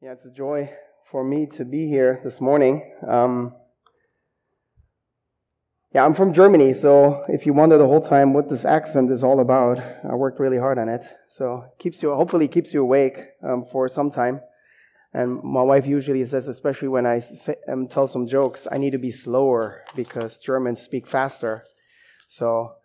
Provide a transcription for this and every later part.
Yeah, it's a joy for me to be here this morning. I'm from Germany, so if you wonder the whole time what this accent is all about, I worked really hard on it. So hopefully keeps you awake for some time. And my wife usually says, especially when I tell some jokes, I need to be slower because Germans speak faster. So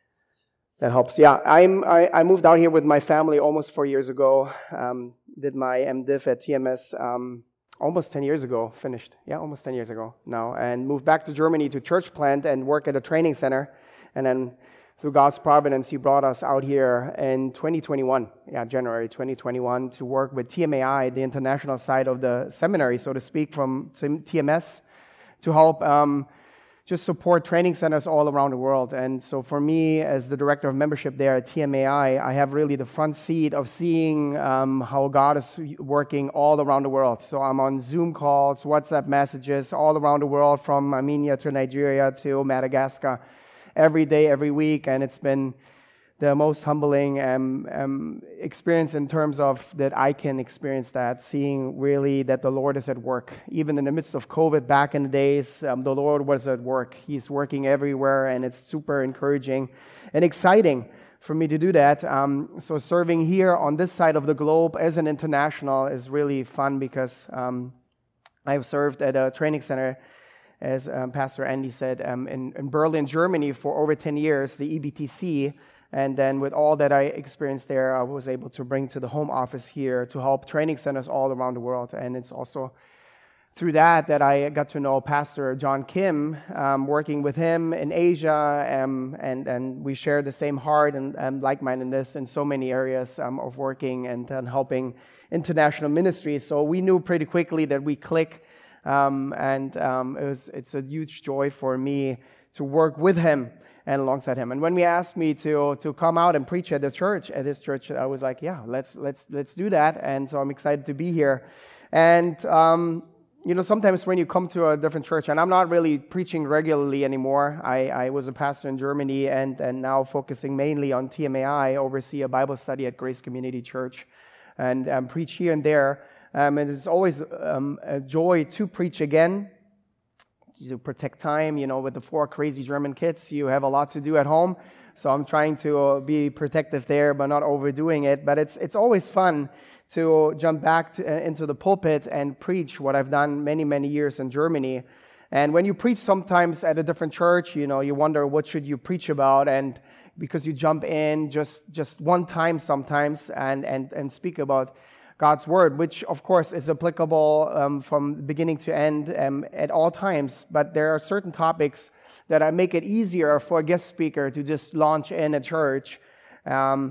that helps. Yeah, I moved out here with my family almost 4 years ago. Did my MDiv at TMS almost 10 years ago. Finished. Yeah, almost 10 years ago now. And moved back to Germany to church plant and work at a training center. And then through God's providence, He brought us out here in 2021. Yeah, January 2021 to work with TMAI, the international side of the seminary, so to speak, from TMS to help just support training centers all around the world. And so for me, as the director of membership there at TMAI, I have really the front seat of seeing how God is working all around the world. So I'm on Zoom calls, WhatsApp messages all around the world, from Armenia to Nigeria to Madagascar, every day, every week. And it's been the most humbling experience in terms of that I can experience that, seeing really that the Lord is at work. Even in the midst of COVID back in the days, the Lord was at work. He's working everywhere, and it's super encouraging and exciting for me to do that. So serving here on this side of the globe as an international is really fun because I've served at a training center, as Pastor Andy said, in Berlin, Germany for over 10 years, the EBTC. And then with all that I experienced there, I was able to bring to the home office here to help training centers all around the world. And it's also through that I got to know Pastor John Kim, working with him in Asia, and we share the same heart and like-mindedness in so many areas of working and helping international ministries. So we knew pretty quickly that we click, and it's a huge joy for me to work with him and alongside him. And when we asked me to come out and preach at his church, I was like, yeah, let's do that. And so I'm excited to be here. And sometimes when you come to a different church, and I'm not really preaching regularly anymore. I was a pastor in Germany and now focusing mainly on TMAI, oversee a Bible study at Grace Community Church, and preach here and there. And it's always a joy to preach again. To protect time, with the 4 crazy German kids, you have a lot to do at home. So I'm trying to be protective there, but not overdoing it. But it's always fun to jump back into the pulpit and preach what I've done many, many years in Germany. And when you preach sometimes at a different church, you wonder what should you preach about, and because you jump in just one time sometimes and speak about God's Word, which of course is applicable from beginning to end at all times. But there are certain topics that I make it easier for a guest speaker to just launch in a church. And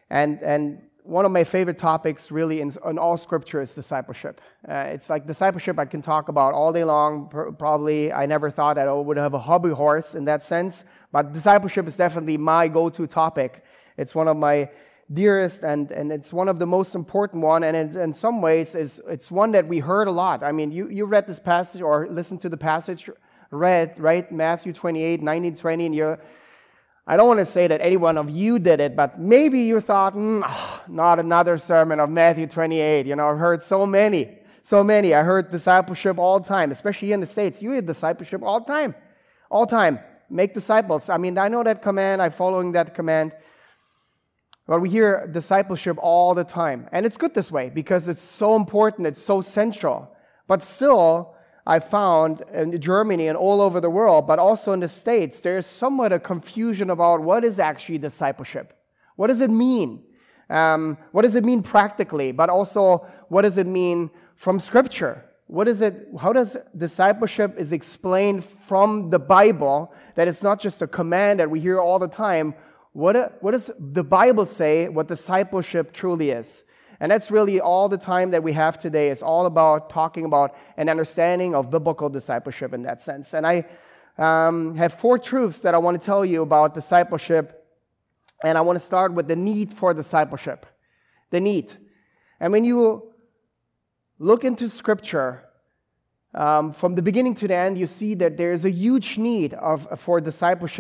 one of my favorite topics really in all Scripture is discipleship. It's like discipleship I can talk about all day long. Probably I never thought that I would have a hobby horse in that sense. But discipleship is definitely my go-to topic. It's one of my dearest, and it's one of the most important one, and in some ways it's one that we heard a lot. I mean, you read this passage or listened to the passage, right? Matthew 28, 19, 20, and I don't want to say that any one of you did it, but maybe you thought, not another sermon of Matthew 28. I've heard so many. I heard discipleship all the time, especially here in the States. You hear discipleship all the time. Make disciples. I mean, I know that command. I'm following that command. But we hear discipleship all the time. And it's good this way because it's so important, it's so central. But still, I found in Germany and all over the world, but also in the States, there's somewhat a confusion about what is actually discipleship. What does it mean? What does it mean practically? But also, what does it mean from Scripture? How does discipleship is explained from the Bible, that it's not just a command that we hear all the time. What does the Bible say what discipleship truly is? And that's really all the time that we have today. It's all about talking about an understanding of biblical discipleship in that sense. And I have 4 truths that I want to tell you about discipleship. And I want to start with the need for discipleship. The need. And when you look into Scripture, from the beginning to the end, you see that there is a huge need for discipleship.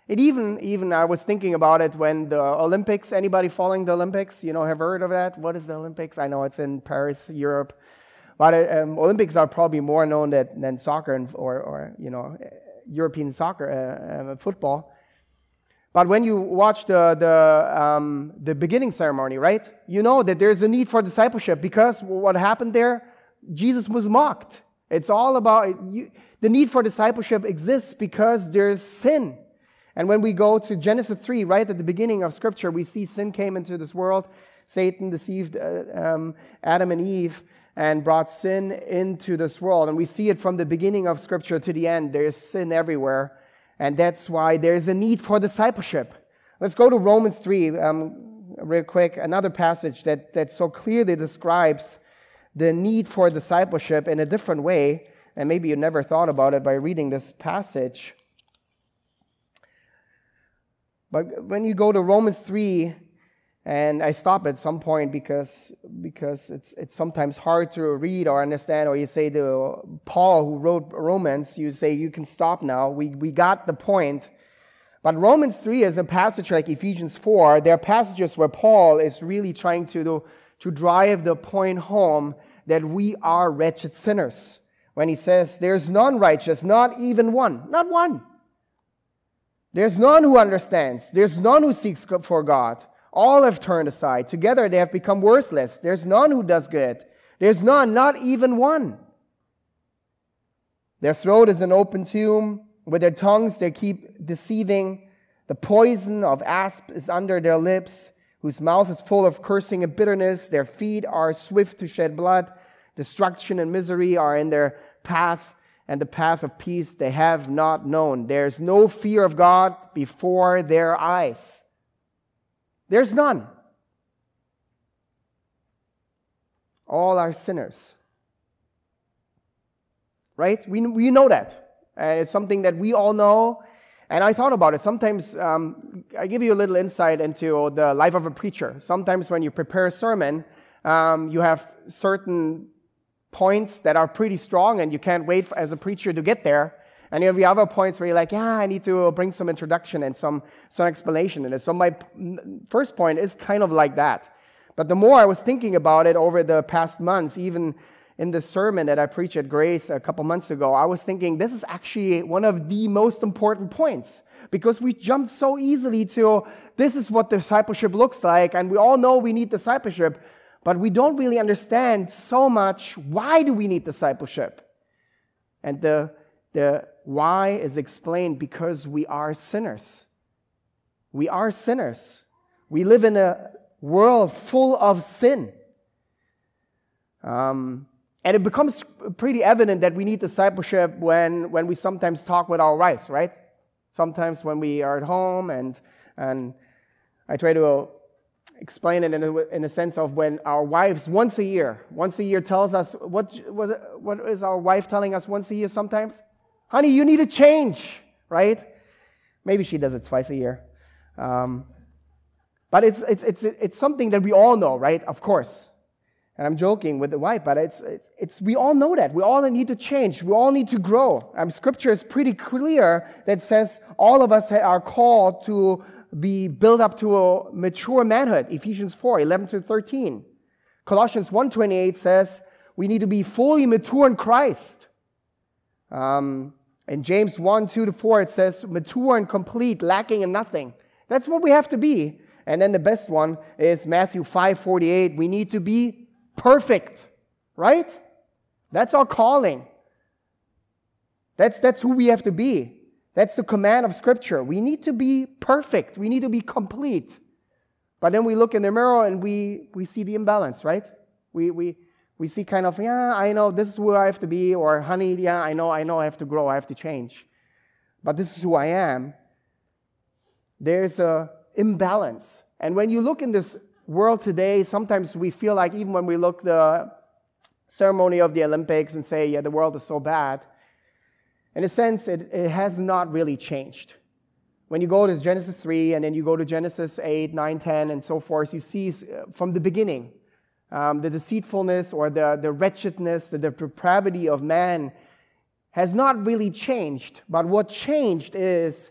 It even I was thinking about it when the Olympics, anybody following the Olympics, have heard of that? What is the Olympics? I know it's in Paris, Europe. But Olympics are probably more known than soccer or European soccer, football. But when you watch the beginning ceremony, right? You know that there's a need for discipleship because what happened there, Jesus was mocked. It's all about the need for discipleship exists because there's sin. And when we go to Genesis 3, right at the beginning of Scripture, we see sin came into this world. Satan deceived Adam and Eve and brought sin into this world. And we see it from the beginning of Scripture to the end. There's sin everywhere. And that's why there's a need for discipleship. Let's go to Romans 3 real quick. Another passage that so clearly describes the need for discipleship in a different way. And maybe you never thought about it by reading this passage. But when you go to Romans 3, and I stop at some point because it's sometimes hard to read or understand, or you say to Paul who wrote Romans, you say you can stop now. We got the point. But Romans 3 is a passage like Ephesians 4. There are passages where Paul is really trying to drive the point home that we are wretched sinners. When he says, there's none righteous, not even one. Not one. There's none who understands. There's none who seeks for God. All have turned aside. Together they have become worthless. There's none who does good. There's none, not even one. Their throat is an open tomb. With their tongues they keep deceiving. The poison of asp is under their lips, whose mouth is full of cursing and bitterness. Their feet are swift to shed blood. Destruction and misery are in their paths, and the path of peace they have not known. There's no fear of God before their eyes. There's none. All are sinners. Right? We know that. And it's something that we all know. And I thought about it. Sometimes I give you a little insight into the life of a preacher. Sometimes when you prepare a sermon, you have certain points that are pretty strong and you can't wait as a preacher to get there. And you have the other points where you're like, I need to bring some introduction and some explanation in it. So my first point is kind of like that. But the more I was thinking about it over the past months, even in the sermon that I preached at Grace a couple months ago, I was thinking this is actually one of the most important points. Because we jump so easily to, this is what discipleship looks like, and we all know we need discipleship, but we don't really understand so much, why do we need discipleship? And the why is explained because we are sinners. We are sinners. We live in a world full of sin. And it becomes pretty evident that we need discipleship when we sometimes talk with our wives, right? Sometimes when we are at home and I try to explain it in a sense of when our wives once a year tells us, what is our wife telling us once a year sometimes? Honey, you need to change, right? Maybe she does it twice a year. But it's something that we all know, right? Of course. And I'm joking with the wife, but it's we all know that. We all need to change. We all need to grow. Scripture is pretty clear that says all of us are called to be built up to a mature manhood. Ephesians 4, 11 through 13. Colossians 1:28 says we need to be fully mature in Christ. In James 1, 2 to 4, it says mature and complete, lacking in nothing. That's what we have to be. And then the best one is Matthew 5:48. We need to be perfect, right? That's our calling. That's who we have to be. That's the command of Scripture. We need to be perfect. We need to be complete. But then we look in the mirror and we see the imbalance, right? We see kind of, I know this is who I have to be, or honey, I know I have to grow, I have to change. But this is who I am. There's a imbalance. And when you look in this world today, sometimes we feel like even when we look the ceremony of the Olympics and say, the world is so bad, in a sense, it has not really changed. When you go to Genesis 3 and then you go to Genesis 8, 9, 10, and so forth, you see from the beginning the deceitfulness or the wretchedness, the depravity of man has not really changed. But what changed is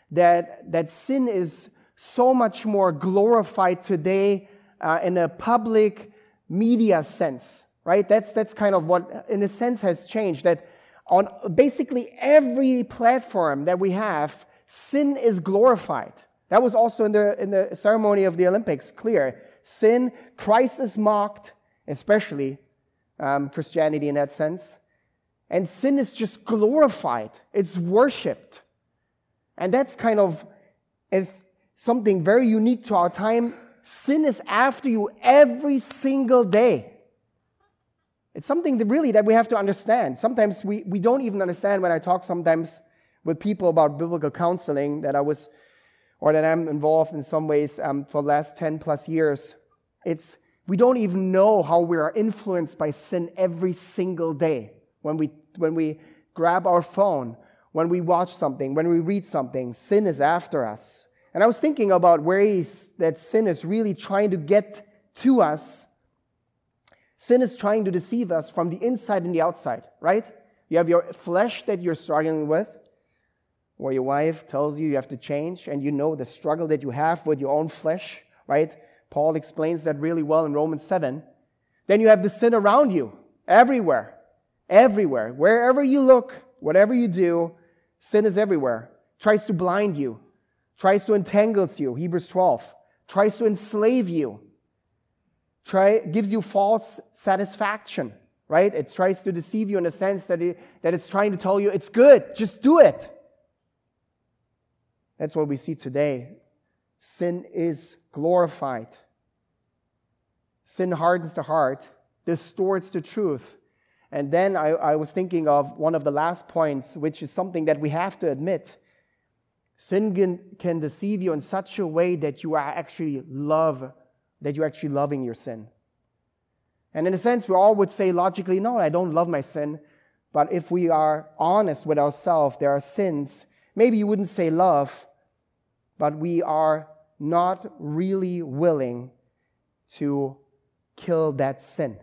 that sin is so much more glorified today in a public media sense, right? That's kind of what, in a sense, has changed. That on basically every platform that we have, sin is glorified. That was also in the ceremony of the Olympics clear. Sin, Christ is mocked, especially Christianity in that sense. And sin is just glorified. It's worshipped. And that's kind of something very unique to our time. Sin is after you every single day. It's something that we have to understand. Sometimes we don't even understand when I talk sometimes with people about biblical counseling that I'm involved in some ways for the last 10 plus years. We don't even know how we are influenced by sin every single day. When we grab our phone, when we watch something, when we read something, sin is after us. And I was thinking about ways that sin is really trying to get to us. Sin is trying to deceive us from the inside and the outside, right? You have your flesh that you're struggling with, or your wife tells you have to change, and you know the struggle that you have with your own flesh, right? Paul explains that really well in Romans 7. Then you have the sin around you, everywhere. Wherever you look, whatever you do, sin is everywhere. Tries to blind you, tries to entangle you, Hebrews 12. Tries to enslave you, gives you false satisfaction, right? It tries to deceive you in a sense that it's trying to tell you it's good, just do it. That's what we see today. Sin is glorified. Sin hardens the heart, distorts the truth. And then I was thinking of one of the last points, which is something that we have to admit. Sin can deceive you in such a way that you are actually loving your sin. And in a sense, we all would say logically, no, I don't love my sin. But if we are honest with ourselves, there are sins. Maybe you wouldn't say love, but we are not really willing to kill that sin.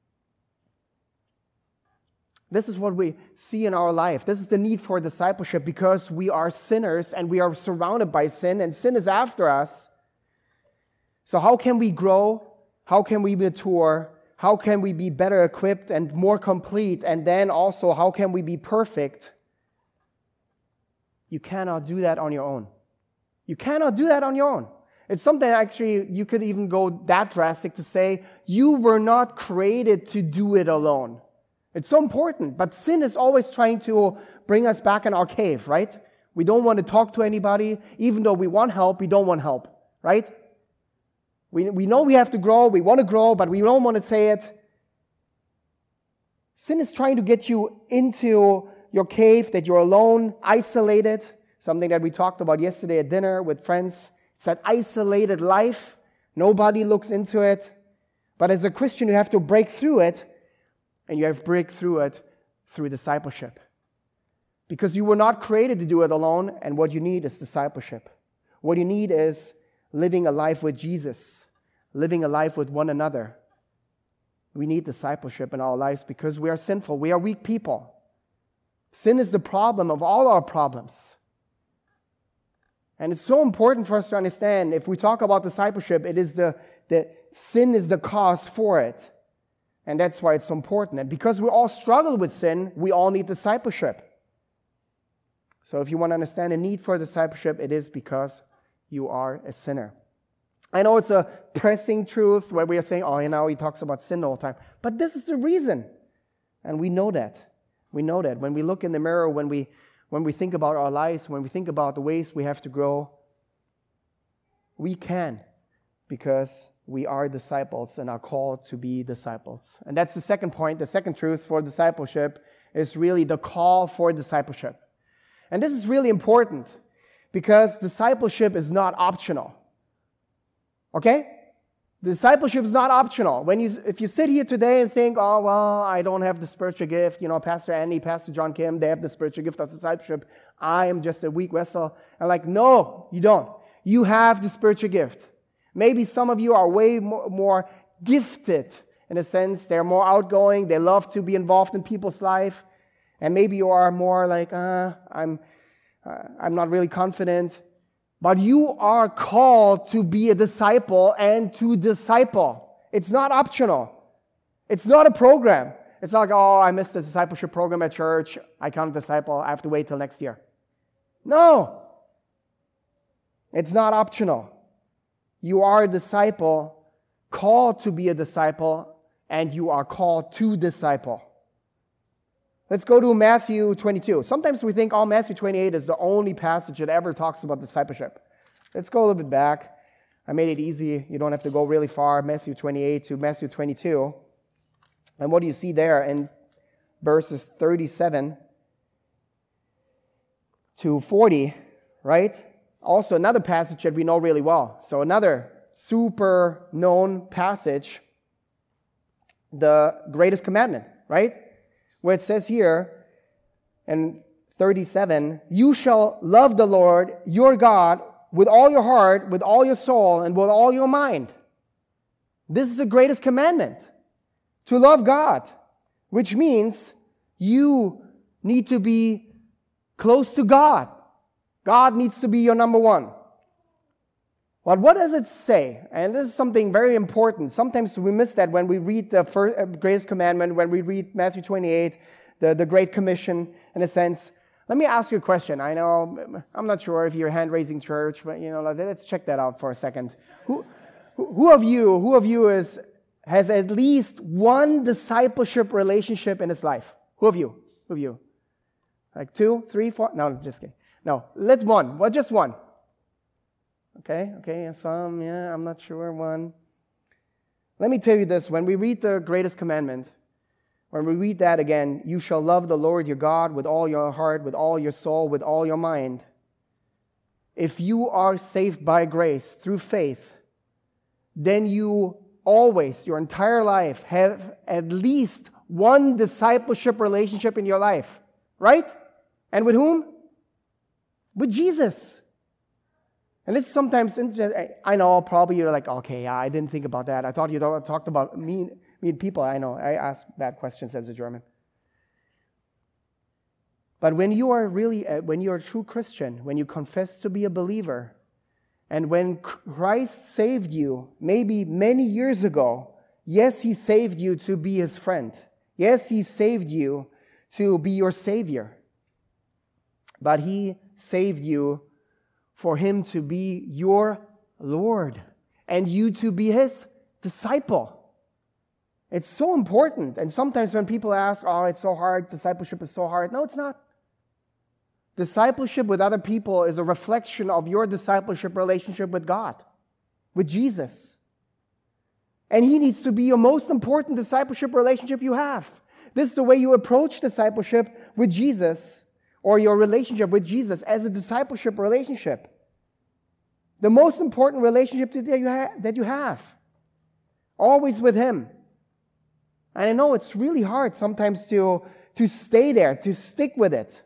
This is what we see in our life. This is the need for discipleship because we are sinners and we are surrounded by sin and sin is after us. So how can we grow? How can we mature? How can we be better equipped and more complete? And then also, how can we be perfect? You cannot do that on your own. You cannot do that on your own. It's something actually, you could even go that drastic to say, you were not created to do it alone. It's so important, but sin is always trying to bring us back in our cave, right? We don't want to talk to anybody. Even though we want help, we don't want help, right? We know we have to grow, we want to grow, but we don't want to say it. Sin is trying to get you into your cave, that you're alone, isolated, something that we talked about yesterday at dinner with friends. It's that isolated life. Nobody looks into it. But as a Christian, you have to break through it, and you have to break through it through discipleship. Because you were not created to do it alone, and what you need is discipleship. What you need is living a life with Jesus, living a life with one another. We need discipleship in our lives because we are sinful. We are weak people. Sin is the problem of all our problems. And it's so important for us to understand, if we talk about discipleship, it is the sin is the cause for it. And that's why it's so important. And because we all struggle with sin, we all need discipleship. So if you want to understand the need for discipleship, it is because you are a sinner. I know it's a pressing truth where we are saying, he talks about sin all the time. But this is the reason. And we know that. We know that. When we look in the mirror, when we think about our lives, when we think about the ways we have to grow, we can, because we are disciples and are called to be disciples. And that's the second point. The second truth for discipleship is really the call for discipleship. And this is really important because discipleship is not optional. Okay? Discipleship is not optional. If you sit here today and think, I don't have the spiritual gift, Pastor Andy, Pastor John Kim, they have the spiritual gift of discipleship. I am just a weak vessel. And no, you don't. You have the spiritual gift. Maybe some of you are way more gifted in a sense. They're more outgoing. They love to be involved in people's life. And maybe you are more like, I'm not really confident. But you are called to be a disciple and to disciple. It's not optional. It's not a program. It's not like, oh, I missed the discipleship program at church. I can't disciple. I have to wait till next year. No. It's not optional. You are a disciple, called to be a disciple, and you are called to disciple. Let's go to Matthew 22. Sometimes we think, Matthew 28 is the only passage that ever talks about discipleship. Let's go a little bit back. I made it easy. You don't have to go really far. Matthew 28 to Matthew 22. And what do you see there in verses 37 to 40, right? Also another passage that we know really well. So another super known passage, the greatest commandment, right? Where it says here in 37, you shall love the Lord your God with all your heart, with all your soul, and with all your mind. This is the greatest commandment, to love God, which means you need to be close to God. God needs to be your number one. But what does it say? And this is something very important. Sometimes we miss that when we read the greatest commandment, when we read Matthew 28, the Great Commission, in a sense. Let me ask you a question. I know, I'm not sure if you're a hand-raising church, but let's check that out for a second. Who of you has at least one discipleship relationship in his life? Who of you? Like 2, 3, 4? No, just kidding. No, let's one. Well, just one. Okay, some, I'm not sure, one. Let me tell you this, when we read the greatest commandment, when we read that again, you shall love the Lord your God with all your heart, with all your soul, with all your mind. If you are saved by grace through faith, then you always, your entire life, have at least one discipleship relationship in your life, right? And with whom? With Jesus. And it's sometimes, I know, probably you're like, okay, yeah, I didn't think about that. I thought you talked about me and people. I know, I ask bad questions as a German. But when you are a true Christian, when you confess to be a believer, and when Christ saved you, maybe many years ago, yes, He saved you to be His friend. Yes, He saved you to be your Savior. But He saved you for Him to be your Lord and you to be His disciple. It's so important. And sometimes when people ask, it's so hard, discipleship is so hard. No, it's not. Discipleship with other people is a reflection of your discipleship relationship with God, with Jesus. And He needs to be your most important discipleship relationship you have. This is the way you approach discipleship with Jesus, or your relationship with Jesus as a discipleship relationship. The most important relationship that you have. Always with Him. And I know it's really hard sometimes to stay there, to stick with it.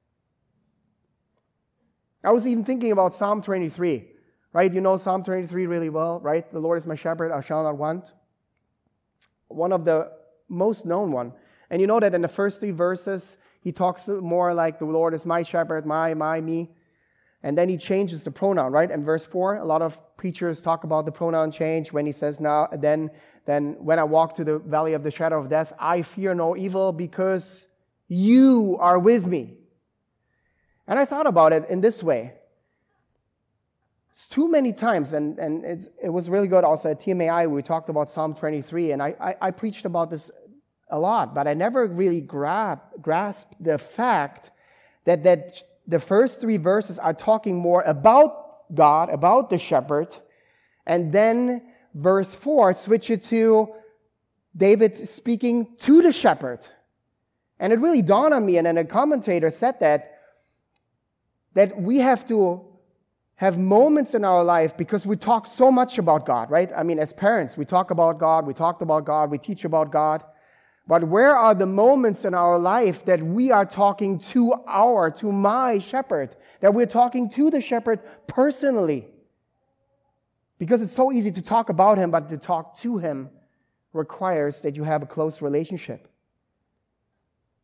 I was even thinking about Psalm 23, right? You know Psalm 23 really well, right? The Lord is my shepherd, I shall not want. One of the most known one. And you know that in the first 3 verses, he talks more like the Lord is my shepherd, my, me. And then he changes the pronoun, right? In verse 4, a lot of preachers talk about the pronoun change when he says, then when I walk to the valley of the shadow of death, I fear no evil because you are with me. And I thought about it in this way. It's too many times, and it was really good also at TMAI, we talked about Psalm 23, and I preached about this a lot, but I never really grasped the fact that the first 3 verses are talking more about God, about the shepherd, and then verse 4 switch it to David speaking to the shepherd. And it really dawned on me, and then a commentator said that we have to have moments in our life because we talk so much about God, right? I mean, as parents, we talk about God, we talked about God, we teach about God. But where are the moments in our life that we are talking to my shepherd, that we're talking to the shepherd personally? Because it's so easy to talk about Him, but to talk to Him requires that you have a close relationship.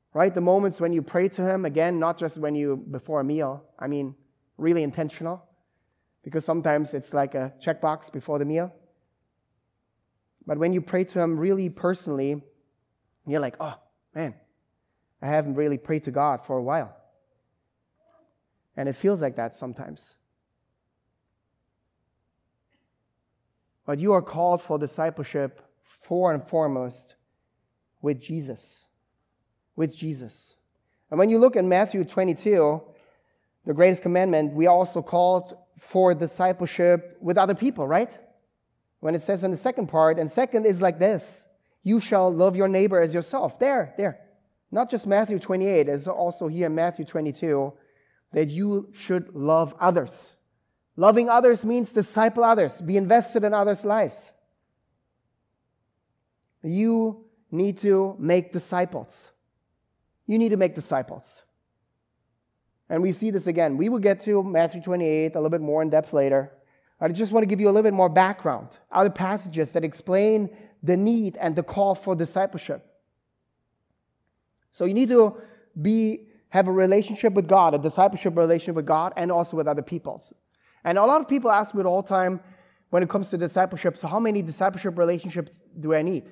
right? The moments when you pray to Him, again, not just before a meal, really intentional, because sometimes it's like a checkbox before the meal. But when you pray to Him really personally, you're like, oh, man, I haven't really prayed to God for a while. And it feels like that sometimes. But you are called for discipleship for and foremost with Jesus. With Jesus. And when you look in Matthew 22, the greatest commandment, we are also called for discipleship with other people, right? When it says in the second part, and second is like this, you shall love your neighbor as yourself. There. Not just Matthew 28, it's also here in Matthew 22, that you should love others. Loving others means disciple others, be invested in others' lives. You need to make disciples. You need to make disciples. And we see this again. We will get to Matthew 28 a little bit more in depth later. I just want to give you a little bit more background. Other passages that explain the need and the call for discipleship. So you need to have a relationship with God, a discipleship relationship with God, and also with other people. And a lot of people ask me all the time when it comes to discipleship, so how many discipleship relationships do I need?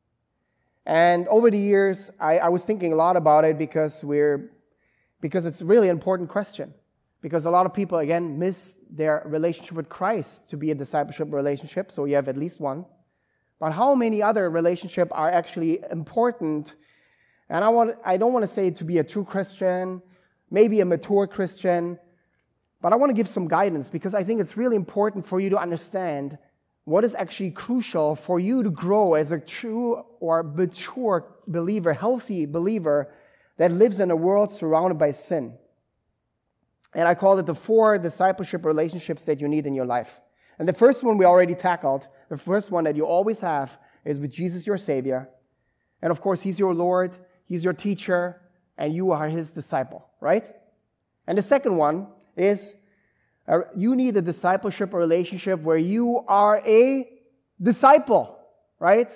And over the years, I was thinking a lot about it because it's a really important question. Because a lot of people, again, miss their relationship with Christ to be a discipleship relationship, so you have at least one. But how many other relationships are actually important? And I don't want to say to be a true Christian, maybe a mature Christian, but I want to give some guidance because I think it's really important for you to understand what is actually crucial for you to grow as a true or mature believer, healthy believer that lives in a world surrounded by sin. And I call it the 4 discipleship relationships that you need in your life. And the first one we already tackled. The first one that you always have is with Jesus, your Savior. And of course, He's your Lord, He's your teacher, and you are His disciple, right? And the second one is you need a discipleship relationship where you are a disciple, right?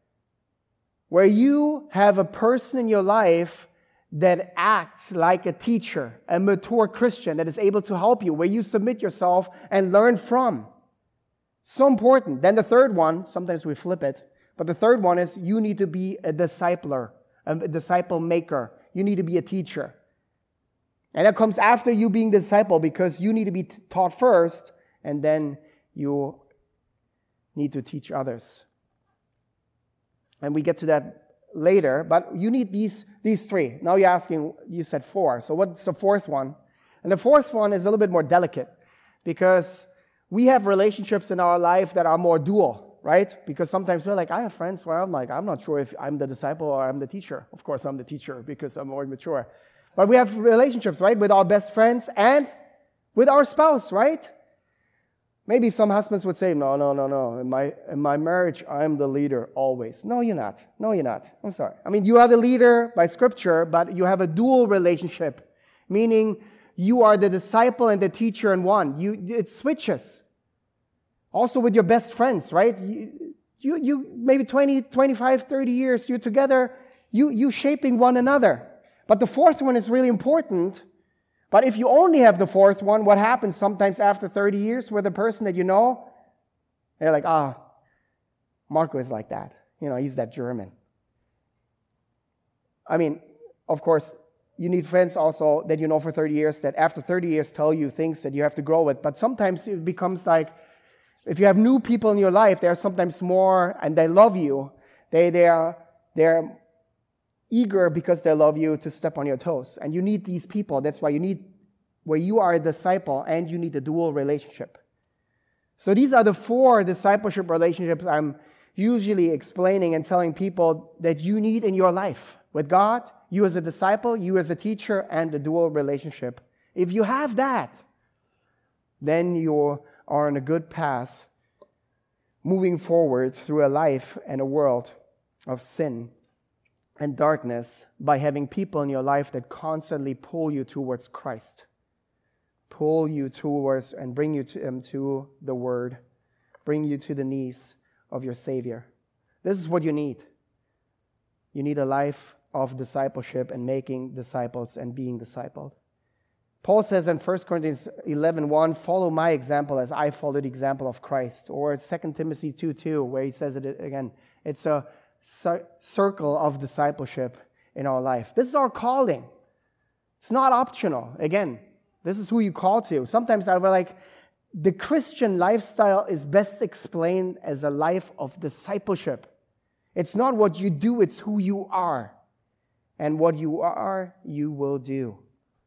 Where you have a person in your life that acts like a teacher, a mature Christian that is able to help you, where you submit yourself and learn from. So important. Then the third one, sometimes we flip it, but the third one is you need to be a discipler, a disciple maker. You need to be a teacher. And that comes after you being the disciple because you need to be taught first, and then you need to teach others. And we get to that later, but you need these 3. Now you're asking, you said 4. So what's the fourth one? And the fourth one is a little bit more delicate because we have relationships in our life that are more dual, right? Because sometimes we're like, I have friends where I'm like, I'm not sure if I'm the disciple or I'm the teacher. Of course, I'm the teacher because I'm more mature. But we have relationships, right, with our best friends and with our spouse, right? Maybe some husbands would say, no. In my marriage, I'm the leader always. No, you're not. I'm sorry. You are the leader by Scripture, but you have a dual relationship, meaning you are the disciple and the teacher in one. It switches. Also with your best friends, right? You maybe 20, 25, 30 years, you're together, you shaping one another. But the fourth one is really important. But if you only have the fourth one, what happens sometimes after 30 years with a person that you know? They're like, Marco is like that. He's that German. Of course, you need friends also that you know for 30 years that after 30 years tell you things that you have to grow with. But sometimes it becomes like, if you have new people in your life, they're sometimes more, and they love you. They're eager because they love you to step on your toes. And you need these people. That's why you need where you are a disciple and you need a dual relationship. So these are the 4 discipleship relationships I'm usually explaining and telling people that you need in your life. With God, you as a disciple, you as a teacher, and a dual relationship. If you have that, then you are on a good path moving forward through a life and a world of sin and darkness by having people in your life that constantly pull you towards Christ, pull you towards and bring you to the Word, bring you to the knees of your Savior. This is what you need. You need a life of discipleship and making disciples and being discipled. Paul says in 1 Corinthians 11:1, follow my example as I follow the example of Christ. Or 2 Timothy 2:2, where he says it again. It's a circle of discipleship in our life. This is our calling. It's not optional. Again, this is who you call to. Sometimes I feel like the Christian lifestyle is best explained as a life of discipleship. It's not what you do, it's who you are. And what you are, you will do.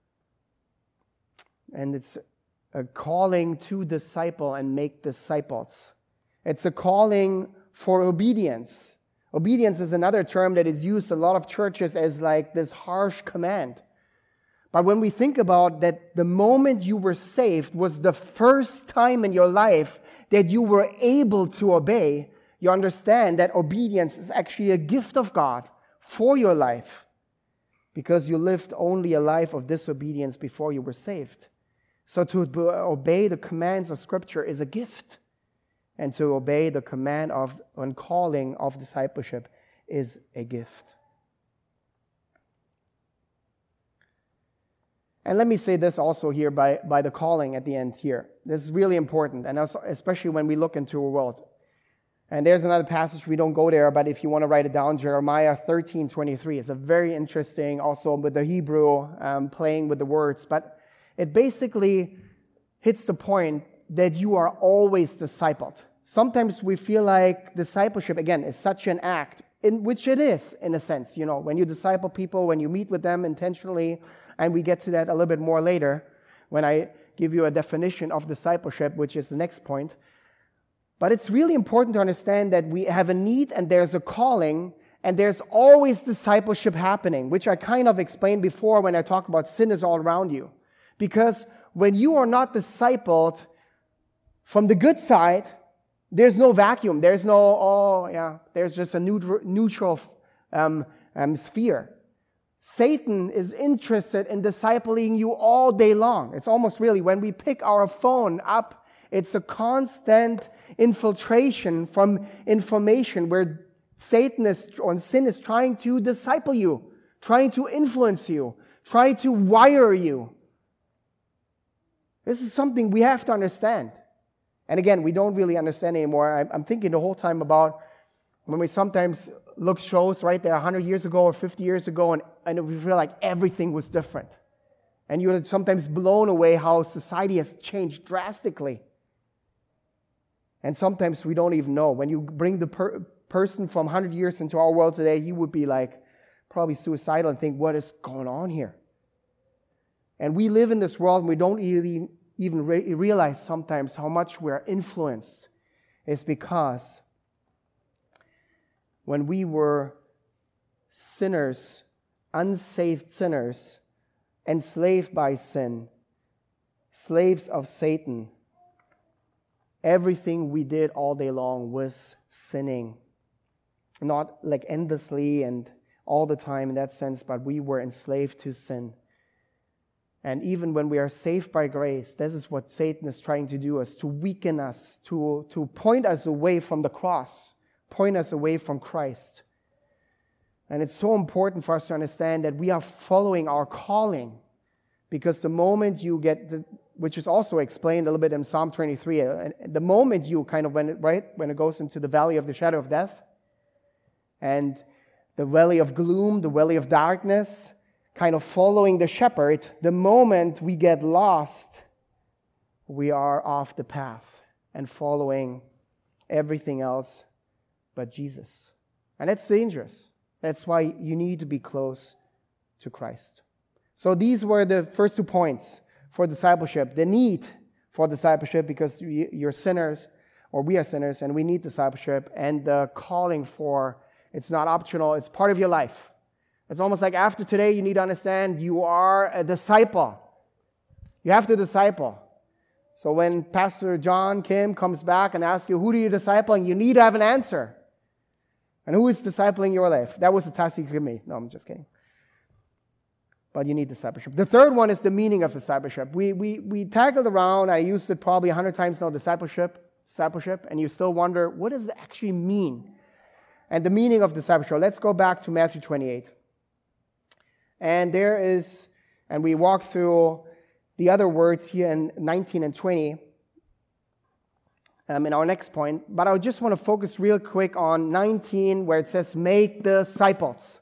And it's a calling to disciple and make disciples. It's a calling for obedience. Obedience is another term that is used in a lot of churches as like this harsh command. But when we think about that, the moment you were saved was the first time in your life that you were able to obey, you understand that obedience is actually a gift of God for your life, because you lived only a life of disobedience before you were saved. So to obey the commands of Scripture is a gift. And to obey the command of and calling of discipleship is a gift. And let me say this also here by the calling at the end here. This is really important, and also, especially when we look into a world. And there's another passage, we don't go there, but if you want to write it down, Jeremiah 13:23 is a very interesting, also with the Hebrew, playing with the words. But it basically hits the point that you are always discipled. Sometimes we feel like discipleship, again, is such an act, in which it is, in a sense. You know, when you disciple people, when you meet with them intentionally, and we get to that a little bit more later, when I give you a definition of discipleship, which is the next point. But it's really important to understand that we have a need and there's a calling, and there's always discipleship happening, which I kind of explained before when I talked about sin is all around you. Because when you are not discipled from the good side, there's no vacuum. There's no, there's just a neutral sphere. Satan is interested in discipling you all day long. It's almost really, when we pick our phone up, it's a constant infiltration from information where Satan or sin is trying to disciple you, trying to influence you, trying to wire you. This is something we have to understand. And again, we don't really understand anymore. I'm thinking the whole time about when we sometimes look shows right there 100 years ago or 50 years ago, and we feel like everything was different. And you're sometimes blown away how society has changed drastically. And sometimes we don't even know. When you bring the person from 100 years into our world today, he would be like probably suicidal and think, what is going on here? And we live in this world and we don't even realize sometimes how much we're influenced. It's because when we were sinners, unsaved sinners, enslaved by sin, slaves of Satan, everything we did all day long was sinning. Not like endlessly and all the time in that sense, but we were enslaved to sin. And even when we are saved by grace, this is what Satan is trying to do, is to weaken us, to point us away from the cross, point us away from Christ. And it's so important for us to understand that we are following our calling, because the moment you get, which is also explained a little bit in Psalm 23, the moment you kind of, when it goes into the valley of the shadow of death, and the valley of gloom, the valley of darkness, kind of following the shepherd, the moment we get lost, we are off the path and following everything else but Jesus. And that's dangerous. That's why you need to be close to Christ. So these were the first 2 points for discipleship. The need for discipleship, because you're sinners, or we are sinners, and we need discipleship. And the calling for, it's not optional, it's part of your life. It's almost like after today, you need to understand you are a disciple. You have to disciple. So when Pastor John Kim comes back and asks you, who do you disciple? And you need to have an answer. And who is discipling your life? That was the task he gave me. No, I'm just kidding. But you need discipleship. The third one is the meaning of discipleship. We tackled around, I used it probably 100 times now, discipleship, and you still wonder, what does it actually mean? And the meaning of discipleship. Let's go back to Matthew 28. And we walk through the other words here in 19 and 20 in our next point. But I just want to focus real quick on 19, where it says, make disciples.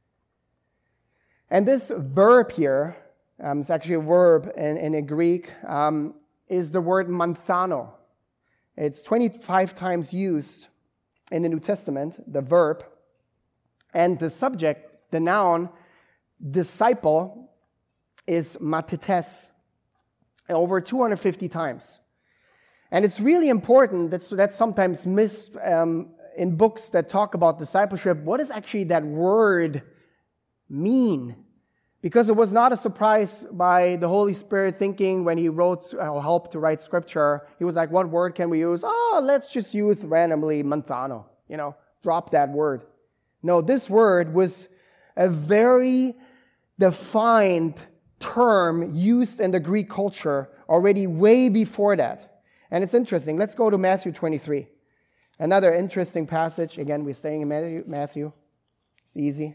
And this verb here, it's actually a verb in the Greek, is the word manthano. It's 25 times used in the New Testament, the verb. And the subject, the noun, disciple, is mathetes, over 250 times. And it's really important, that's sometimes missed in books that talk about discipleship. What does actually that word mean? Because it was not a surprise by the Holy Spirit thinking when he wrote or helped to write Scripture. He was like, what word can we use? Oh, let's just use randomly manthano. Drop that word. No, this word was a very defined term used in the Greek culture already way before that. And it's interesting. Let's go to Matthew 23. Another interesting passage. Again, we're staying in Matthew. It's easy.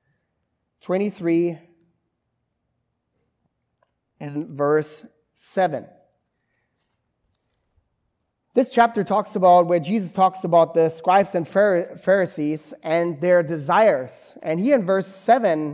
23 and verse 7. This chapter talks about where Jesus talks about the scribes and Pharisees and their desires. And here in verse 7,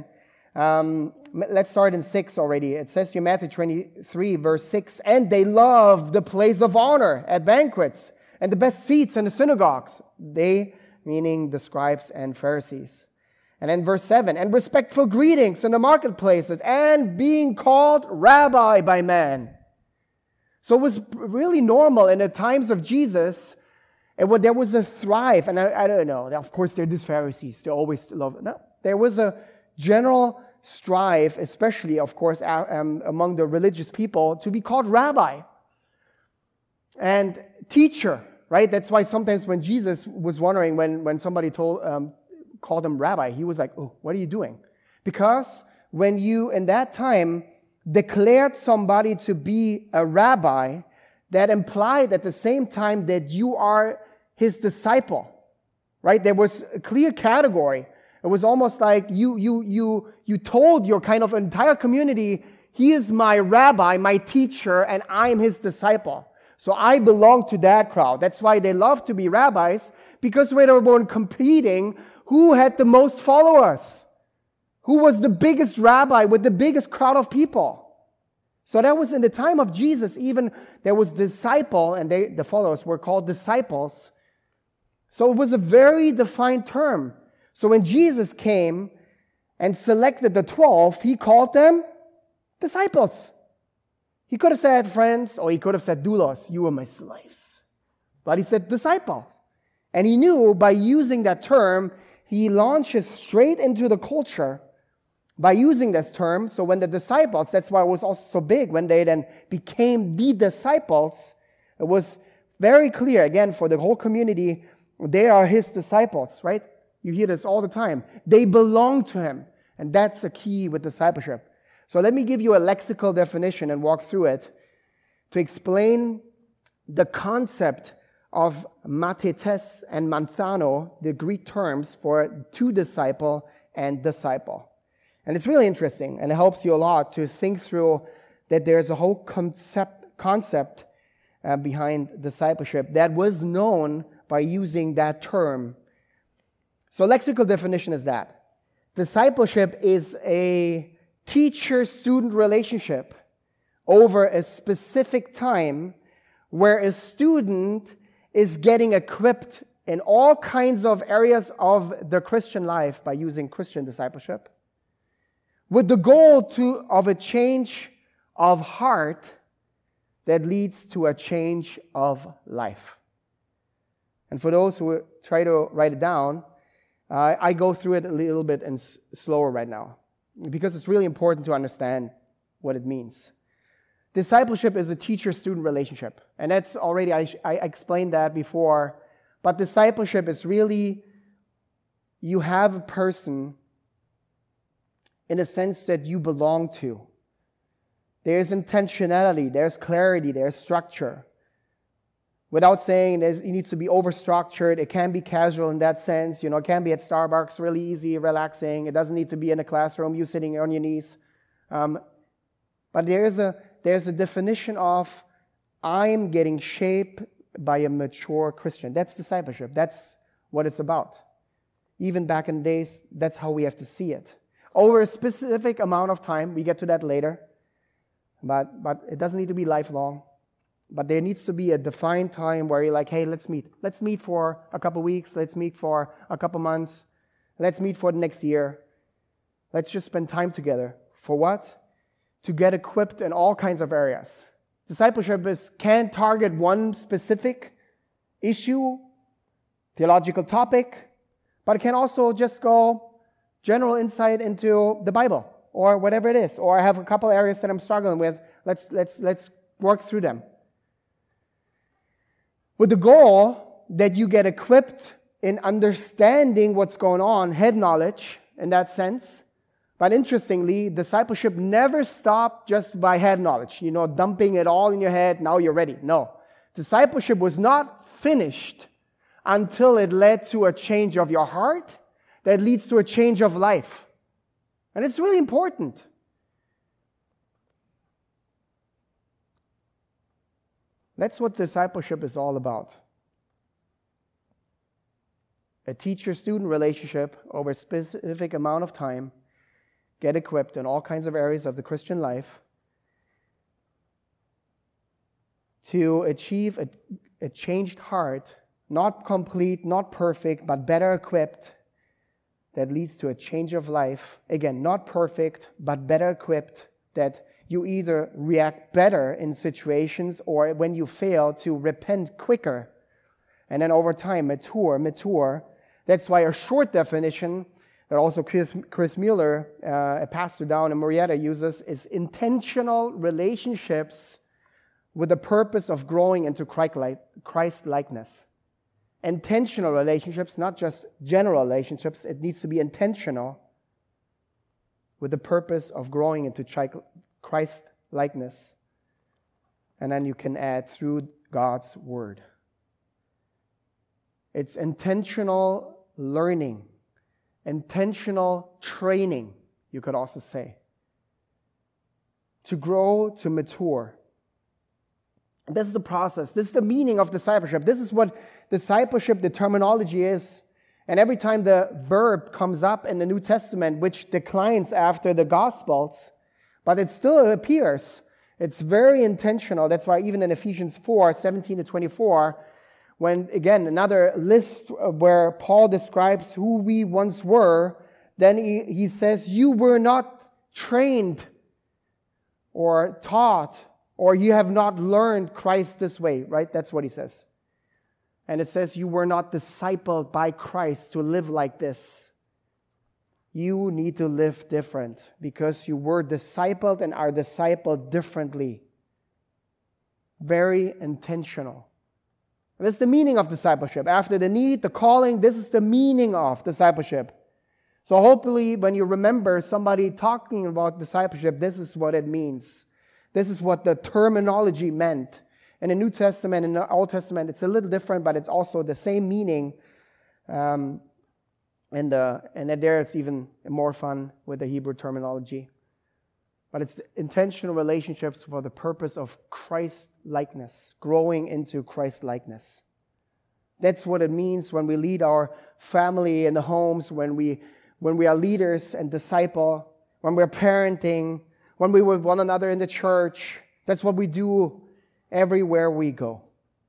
let's start in 6 already. It says here, Matthew 23, verse 6, and they love the place of honor at banquets and the best seats in the synagogues. They, meaning the scribes and Pharisees. And then verse 7, and respectful greetings in the marketplaces and being called rabbi by man. So it was really normal in the times of Jesus. There was a thrive, and I don't know. Of course, they're these Pharisees. They always love. No, there was a general strive, especially, of course, among the religious people, to be called rabbi and teacher. Right? That's why sometimes when Jesus was wondering when somebody called him rabbi, he was like, "Oh, what are you doing?" Because when you in that time declared somebody to be a rabbi, that implied at the same time that you are his disciple, right? There was a clear category. It was almost like you told your kind of entire community, he is my rabbi, my teacher, and I'm his disciple. So I belong to that crowd. That's why they love to be rabbis, because when they were competing, who had the most followers? Who was the biggest rabbi with the biggest crowd of people? So that was in the time of Jesus, even there was disciple, and the followers were called disciples. So it was a very defined term. So when Jesus came and selected the 12, he called them disciples. He could have said friends, or he could have said doulos, you are my slaves. But he said disciple. And he knew by using that term, he launches straight into the culture by using this term. So when the disciples, that's why it was also so big, when they then became the disciples, it was very clear, again, for the whole community, they are his disciples, right? You hear this all the time. They belong to him. And that's the key with discipleship. So let me give you a lexical definition and walk through it to explain the concept of mathetes and manthano, the Greek terms for to disciple and disciple. And it's really interesting, and it helps you a lot to think through that there's a whole concept behind discipleship that was known by using that term. So lexical definition is that discipleship is a teacher-student relationship over a specific time where a student is getting equipped in all kinds of areas of the Christian life by using Christian discipleship, with the goal of a change of heart that leads to a change of life. And for those who try to write it down, I go through it a little bit and slower right now, because it's really important to understand what it means. Discipleship is a teacher-student relationship. And that's already, I explained that before. But discipleship is really, you have a person in a sense that you belong to. There's intentionality, there's clarity, there's structure. Without saying it needs to be over-structured. It can be casual in that sense. It can be at Starbucks, really easy, relaxing. It doesn't need to be in a classroom, you sitting on your knees. But there's a definition of I'm getting shaped by a mature Christian. That's discipleship. That's what it's about. Even back in the days, that's how we have to see it. Over a specific amount of time, we get to that later, but it doesn't need to be lifelong. But there needs to be a defined time where you're like, hey, let's meet. Let's meet for a couple weeks. Let's meet for a couple months. Let's meet for the next year. Let's just spend time together. For what? To get equipped in all kinds of areas. Discipleship can't target one specific issue, theological topic, but it can also just go general insight into the Bible or whatever it is. Or I have a couple areas that I'm struggling with. Let's work through them. With the goal that you get equipped in understanding what's going on, head knowledge in that sense. But interestingly, discipleship never stopped just by head knowledge, dumping it all in your head, now you're ready. No. Discipleship was not finished until it led to a change of your heart that leads to a change of life. And it's really important. That's what discipleship is all about. A teacher-student relationship over a specific amount of time, get equipped in all kinds of areas of the Christian life to achieve a changed heart, not complete, not perfect, but better equipped, that leads to a change of life. Again, not perfect, but better equipped, that you either react better in situations or when you fail to repent quicker. And then over time, mature. That's why a short definition that also Chris Mueller, a pastor down in Marietta, uses is intentional relationships with the purpose of growing into Christ-likeness. Intentional relationships, not just general relationships. It needs to be intentional with the purpose of growing into Christ-likeness. And then you can add through God's Word. It's intentional learning, intentional training, you could also say, to grow, to mature. This is the process. This is the meaning of discipleship. This is what discipleship, the terminology is. And every time the verb comes up in the New Testament, which declines after the Gospels, but it still appears. It's very intentional. That's why even in Ephesians 4, 17 to 24, when, again, another list where Paul describes who we once were, then he says, you were not trained or taught, or you have not learned Christ this way, right? That's what he says. And it says, you were not discipled by Christ to live like this. You need to live different because you were discipled and are discipled differently. Very intentional. And that's the meaning of discipleship. After the need, the calling, this is the meaning of discipleship. So hopefully when you remember somebody talking about discipleship, this is what it means. This is what the terminology meant. In the New Testament and the Old Testament, it's a little different, but it's also the same meaning. And there it's even more fun with the Hebrew terminology. But it's intentional relationships for the purpose of Christ-likeness, growing into Christ-likeness. That's what it means when we lead our family in the homes, when we are leaders and disciple, when we're parenting, when we're with one another in the church. That's what we do everywhere we go.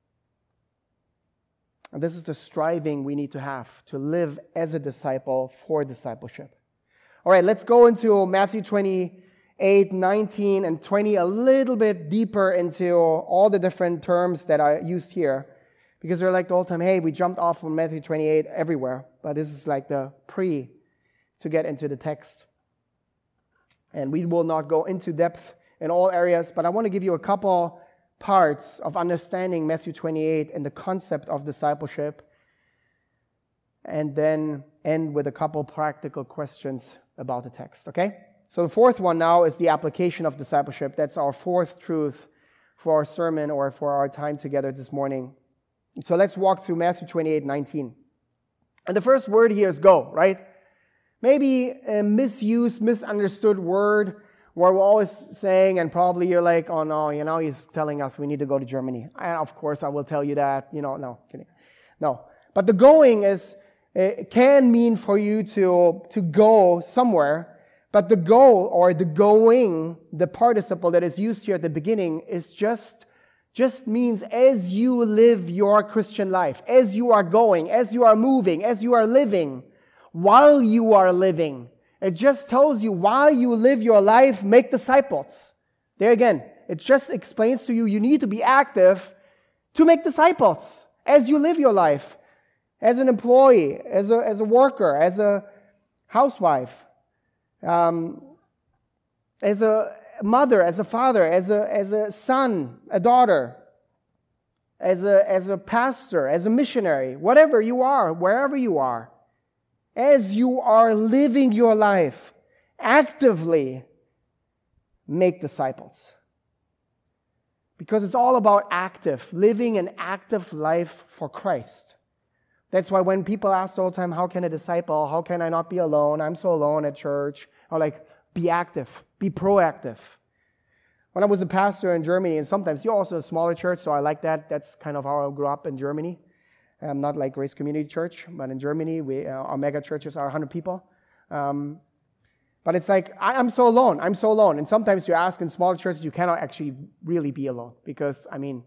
And this is the striving we need to have to live as a disciple for discipleship. All right, let's go into Matthew 28, 19, and 20 a little bit deeper into all the different terms that are used here. Because they're like the old time, hey, we jumped off from Matthew 28 everywhere. But this is like the pre to get into the text. And we will not go into depth in all areas, but I want to give you a couple parts of understanding Matthew 28 and the concept of discipleship, and then end with a couple practical questions about the text, okay? So the fourth one now is the application of discipleship. That's our fourth truth for our sermon or for our time together this morning. So let's walk through Matthew 28:19. And the first word here is go, right? Maybe a misused, misunderstood word where we're always saying, and probably you're like, oh no, he's telling us we need to go to Germany. And of course I will tell you that, no, kidding. No. But the going it can mean for you to go somewhere, but the go or the going, the participle that is used here at the beginning is just means as you live your Christian life, as you are going, as you are moving, as you are living, while you are living. It just tells you while you live your life, make disciples. There again, it just explains to you you need to be active to make disciples as you live your life, as an employee, as a worker, as a housewife, as a mother, as a father, as a son, a daughter, as a pastor, as a missionary, whatever you are, wherever you are, as you are living your life, actively make disciples. Because it's all about living an active life for Christ. That's why when people ask all the time, how can a disciple, how can I not be alone? I'm so alone at church. I'm like, be active, be proactive. When I was a pastor in Germany, and sometimes you're also a smaller church, so I like that. That's kind of how I grew up in Germany. Not like Grace Community Church, but in Germany, our mega churches are 100 people. But it's like, I'm so alone. And sometimes you ask in smaller churches, you cannot actually really be alone. Because,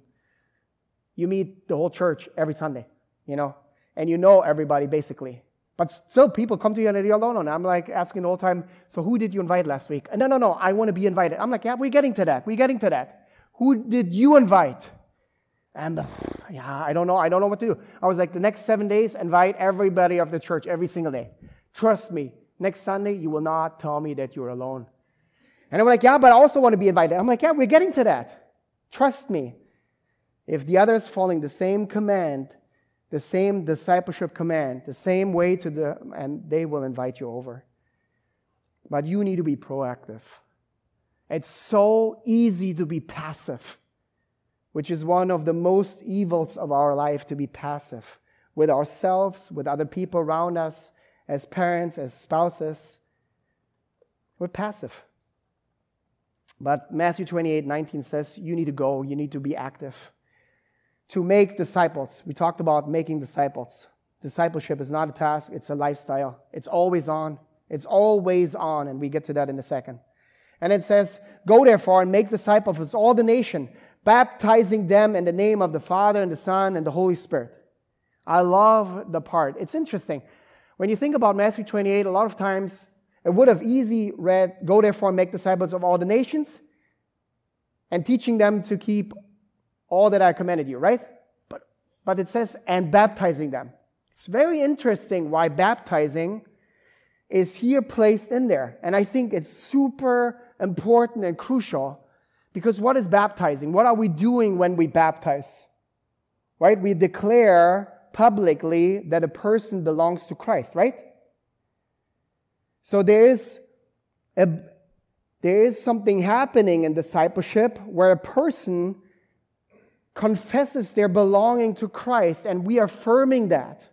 you meet the whole church every Sunday, and you know everybody basically. But still people come to you and you're alone. And I'm like asking the whole time, so who did you invite last week? And no, I want to be invited. I'm like, yeah, we're getting to that. Who did you invite? And I don't know what to do. I was like, the next 7 days, invite everybody of the church every single day. Trust me, next Sunday, you will not tell me that you're alone. And they were like, yeah, but I also want to be invited. I'm like, yeah, we're getting to that. Trust me. If the others following the same command, the same discipleship command, the same way and they will invite you over. But you need to be proactive. It's so easy to be passive, which is one of the most evils of our life, to be passive with ourselves, with other people around us, as parents, as spouses. We're passive. But Matthew 28:19 says you need to go, you need to be active. To make disciples. We talked about making disciples. Discipleship is not a task, it's a lifestyle. It's always on. It's always on, and we get to that in a second. And it says, go therefore and make disciples of all the nation, baptizing them in the name of the Father and the Son and the Holy Spirit. I love the part. It's interesting. When you think about Matthew 28, a lot of times it would have easily read, go therefore and make disciples of all the nations, and teaching them to keep all that I commanded you, right? But it says, and baptizing them. It's very interesting why baptizing is here placed in there. And I think it's super important and crucial, because what is baptizing? What are we doing when we baptize? Right? We declare publicly that a person belongs to Christ, right? So there is something happening in discipleship where a person confesses their belonging to Christ, and we are affirming that.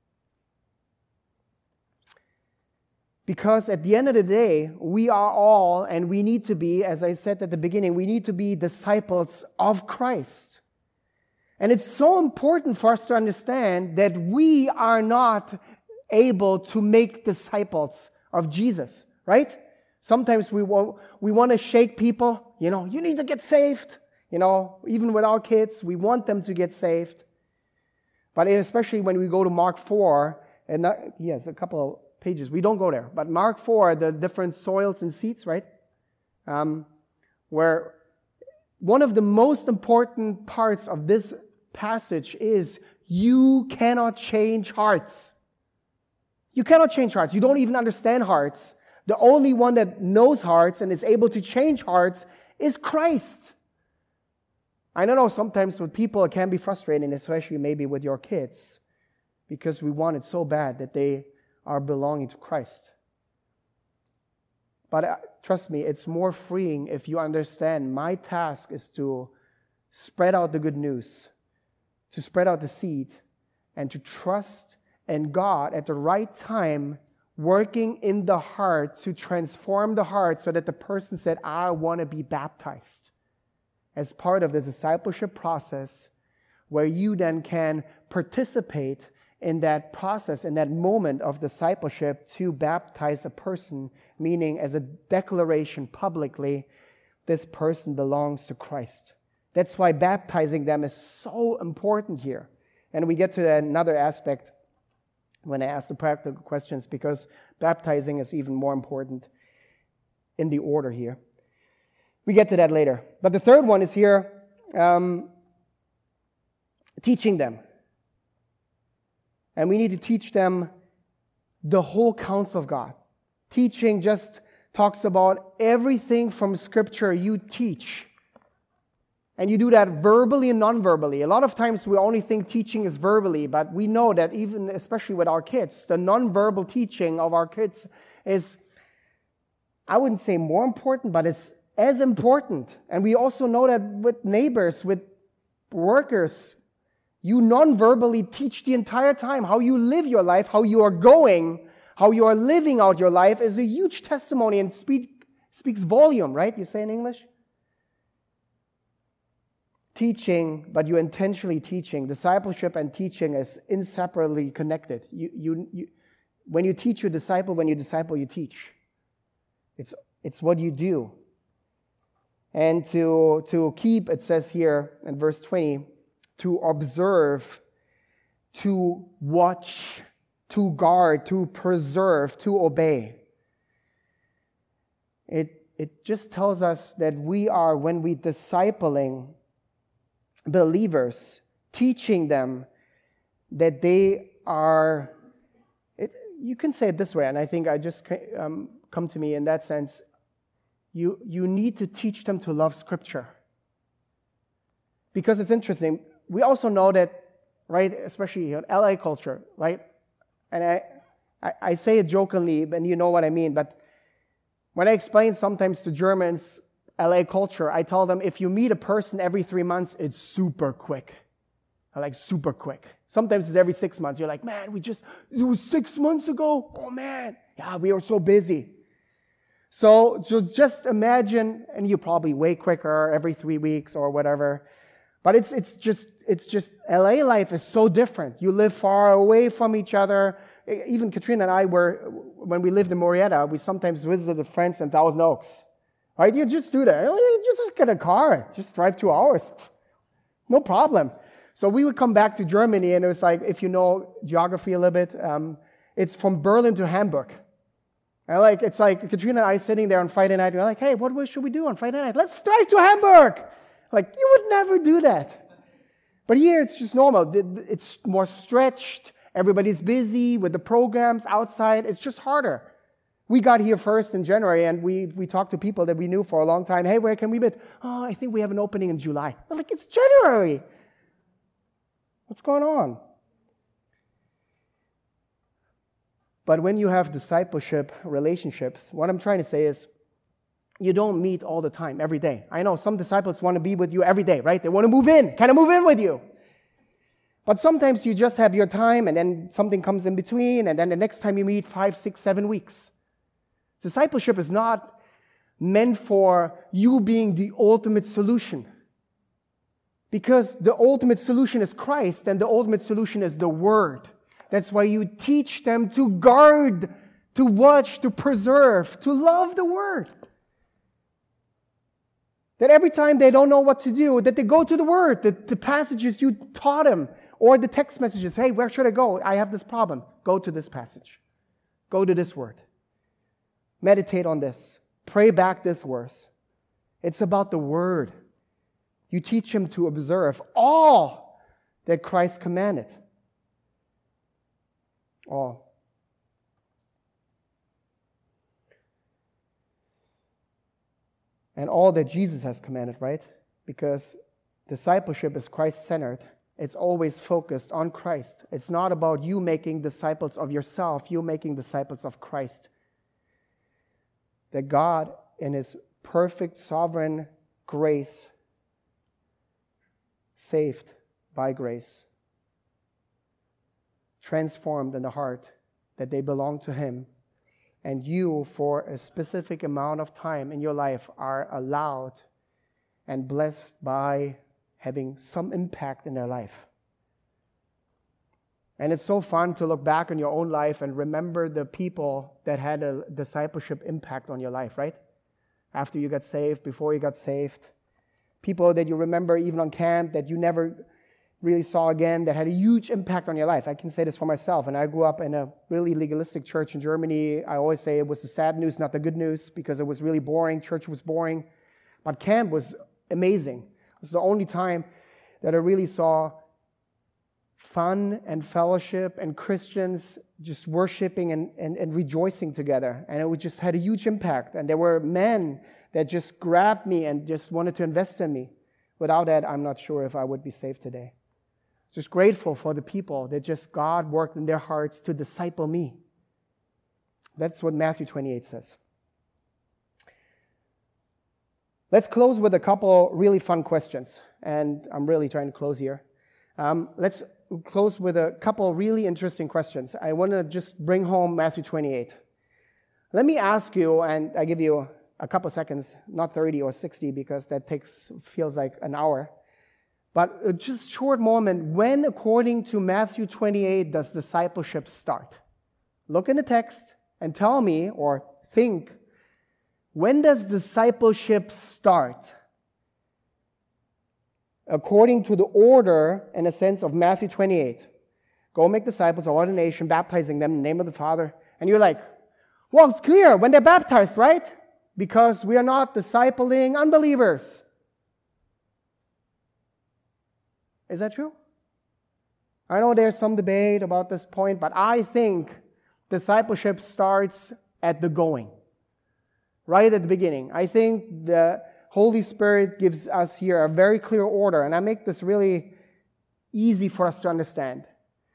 Because at the end of the day, we are all, and we need to be, as I said at the beginning, we need to be disciples of Christ. And it's so important for us to understand that we are not able to make disciples of Jesus, right? Sometimes we want to shake people, you need to get saved. Even with our kids, we want them to get saved. But especially when we go to Mark 4, and yes, a couple of pages, we don't go there. But Mark 4, the different soils and seeds, right? Where one of the most important parts of this passage is you cannot change hearts. You cannot change hearts. You don't even understand hearts. The only one that knows hearts and is able to change hearts is Christ. I don't know, sometimes with people it can be frustrating, especially maybe with your kids, because we want it so bad that they are belonging to Christ. But trust me, it's more freeing if you understand my task is to spread out the good news, to spread out the seed and to trust in God at the right time, working in the heart to transform the heart so that the person said, I want to be baptized, as part of the discipleship process, where you then can participate in that process, in that moment of discipleship to baptize a person, meaning as a declaration publicly, this person belongs to Christ. That's why baptizing them is so important here. And we get to another aspect when I ask the practical questions, because baptizing is even more important in the order here. We get to that later. But the third one is here, teaching them. And we need to teach them the whole counsel of God. Teaching just talks about everything from Scripture you teach. And you do that verbally and non-verbally. A lot of times we only think teaching is verbally, but we know that even, especially with our kids, the non-verbal teaching of our kids is, I wouldn't say more important, but it's as important. And we also know that with neighbors, with workers, you non-verbally teach the entire time. How you live your life, how you are going, how you are living out your life is a huge testimony and speaks volume, right? You say in English? Teaching, but you're intentionally teaching. Discipleship and teaching is inseparably connected. When you teach, you disciple. When you disciple, you teach. It's what you do. And to keep, it says here in verse 20, to observe, to watch, to guard, to preserve, to obey. It just tells us that we are, when we discipling believers, teaching them that they are, you can say it this way, and I think I just come to me in that sense, you need to teach them to love Scripture. Because it's interesting, we also know that, right, especially in LA culture, right, and I say it jokingly, and you know what I mean, but when I explain sometimes to Germans LA culture, I tell them if you meet a person every 3 months, it's super quick. I like super quick. Sometimes it's every 6 months. You're like, man, it was 6 months ago? Oh man, yeah, we were so busy. So just imagine, and you're probably way quicker every 3 weeks or whatever, but it's just LA life is so different. You live far away from each other. Even Katrina and I when we lived in Murrieta, we sometimes visited friends in Thousand Oaks. Right? You just do that. You just get a car. Just drive 2 hours. No problem. So we would come back to Germany, and it was like, if you know geography a little bit, it's from Berlin to Hamburg. And it's like Katrina and I sitting there on Friday night, and we're like, hey, what should we do on Friday night? Let's drive to Hamburg. Like, you would never do that. But here, it's just normal. It's more stretched. Everybody's busy with the programs outside. It's just harder. We got here first in January, and we talked to people that we knew for a long time. Hey, where can we meet? Oh, I think we have an opening in July. We're like, it's January. What's going on? But when you have discipleship relationships, what I'm trying to say is you don't meet all the time, every day. I know some disciples want to be with you every day, right? They want to move in. Can I move in with you? But sometimes you just have your time, and then something comes in between, and then the next time you meet 5, 6, 7 weeks. Discipleship is not meant for you being the ultimate solution. Because the ultimate solution is Christ, and the ultimate solution is the Word. That's why you teach them to guard, to watch, to preserve, to love the Word. That every time they don't know what to do, that they go to the Word, the passages you taught them, or the text messages. Hey, where should I go? I have this problem. Go to this passage. Go to this word. Meditate on this. Pray back this verse. It's about the Word. You teach them to observe all that Christ commanded. All. And all that Jesus has commanded, right? Because discipleship is Christ-centered. It's always focused on Christ. It's not about you making disciples of yourself. You making disciples of Christ. That God, in His perfect sovereign grace, saved by grace, transformed in the heart that they belong to Him, and you, for a specific amount of time in your life, are allowed and blessed by having some impact in their life. And it's so fun to look back on your own life and remember the people that had a discipleship impact on your life, right? After you got saved, before you got saved. People that you remember even on camp that you never really saw again, that had a huge impact on your life. I can say this for myself. And I grew up in a really legalistic church in Germany. I always say it was the sad news, not the good news, because it was really boring. Church was boring. But camp was amazing. It was the only time that I really saw fun and fellowship and Christians just worshiping and rejoicing together. And it just had a huge impact. And there were men that just grabbed me and just wanted to invest in me. Without that, I'm not sure if I would be saved today. Just grateful for the people that just God worked in their hearts to disciple me. That's what Matthew 28 says. Let's close with a couple really fun questions. And I'm really trying to close here. Let's close with a couple really interesting questions. I want to just bring home Matthew 28. Let me ask you, and I give you a couple seconds, not 30 or 60, because that feels like an hour. But just short moment, when according to Matthew 28 does discipleship start? Look in the text and tell me or think, when does discipleship start? According to the order, in a sense, of Matthew 28. Go make disciples of all the nation, baptizing them in the name of the Father. And you're like, well, it's clear when they're baptized, right? Because we are not discipling unbelievers. Is that true? I know there's some debate about this point, but I think discipleship starts at the going. Right at the beginning. I think the Holy Spirit gives us here a very clear order, and I make this really easy for us to understand.